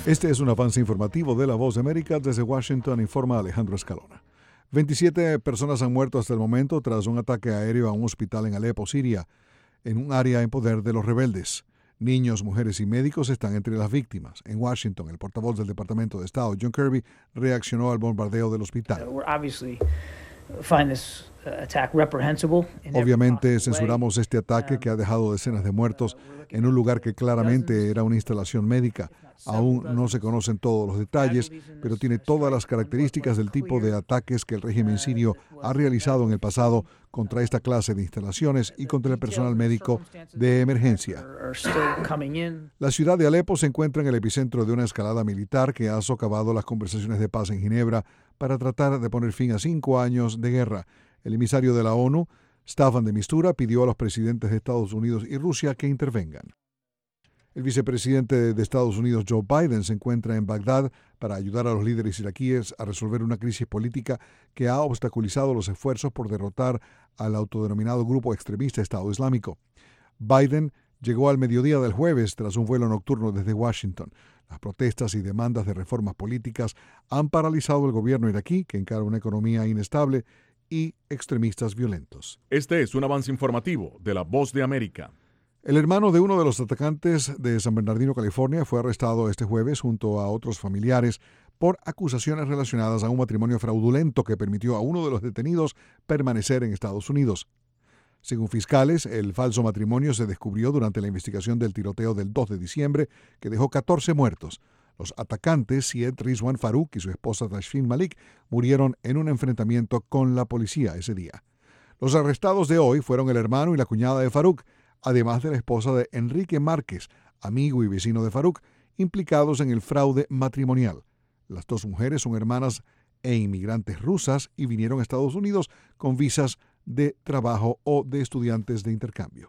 Este es un avance informativo de La Voz de América. Desde Washington informa Alejandro Escalona. 27 personas han muerto hasta el momento tras un ataque aéreo a un hospital en Alepo, Siria, en un área en poder de los rebeldes. Niños, mujeres y médicos están entre las víctimas. En Washington, el portavoz del Departamento de Estado, John Kirby, reaccionó al bombardeo del hospital. Obviamente censuramos este ataque que ha dejado decenas de muertos en un lugar que claramente era una instalación médica. Aún no se conocen todos los detalles, pero tiene todas las características del tipo de ataques que el régimen sirio ha realizado en el pasado contra esta clase de instalaciones y contra el personal médico de emergencia. La ciudad de Alepo se encuentra en el epicentro de una escalada militar que ha socavado las conversaciones de paz en Ginebra para tratar de poner fin a 5 años de guerra. El emisario de la ONU, Staffan de Mistura, pidió a los presidentes de Estados Unidos y Rusia que intervengan. El vicepresidente de Estados Unidos, Joe Biden, se encuentra en Bagdad para ayudar a los líderes iraquíes a resolver una crisis política que ha obstaculizado los esfuerzos por derrotar al autodenominado grupo extremista Estado Islámico. Biden llegó al mediodía del jueves tras un vuelo nocturno desde Washington. Las protestas y demandas de reformas políticas han paralizado el gobierno iraquí, que encara una economía inestable y extremistas violentos. Este es un avance informativo de La Voz de América. El hermano de uno de los atacantes de San Bernardino, California, fue arrestado este jueves junto a otros familiares por acusaciones relacionadas a un matrimonio fraudulento que permitió a uno de los detenidos permanecer en Estados Unidos. Según fiscales, el falso matrimonio se descubrió durante la investigación del tiroteo del 2 de diciembre, que dejó 14 muertos. Los atacantes, Syed Rizwan Farouk y su esposa Tashfin Malik, murieron en un enfrentamiento con la policía ese día. Los arrestados de hoy fueron el hermano y la cuñada de Farouk, además de la esposa de Enrique Márquez, amigo y vecino de Farouk, implicados en el fraude matrimonial. Las dos mujeres son hermanas e inmigrantes rusas y vinieron a Estados Unidos con visas de trabajo o de estudiantes de intercambio.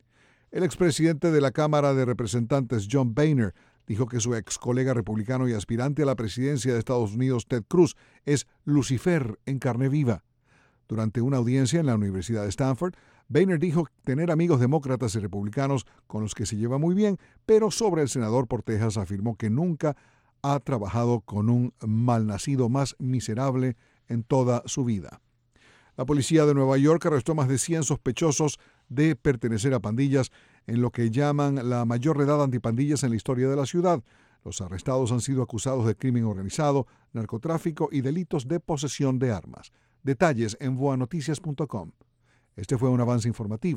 El expresidente de la Cámara de Representantes, John Boehner, dijo que su ex colega republicano y aspirante a la presidencia de Estados Unidos, Ted Cruz, es Lucifer en carne viva. Durante una audiencia en la Universidad de Stanford, Boehner dijo tener amigos demócratas y republicanos con los que se lleva muy bien, pero sobre el senador por Texas afirmó que nunca ha trabajado con un malnacido más miserable en toda su vida. La policía de Nueva York arrestó más de 100 sospechosos de pertenecer a pandillas en lo que llaman la mayor redada antipandillas en la historia de la ciudad. Los arrestados han sido acusados de crimen organizado, narcotráfico y delitos de posesión de armas. Detalles en voanoticias.com. Este fue un avance informativo.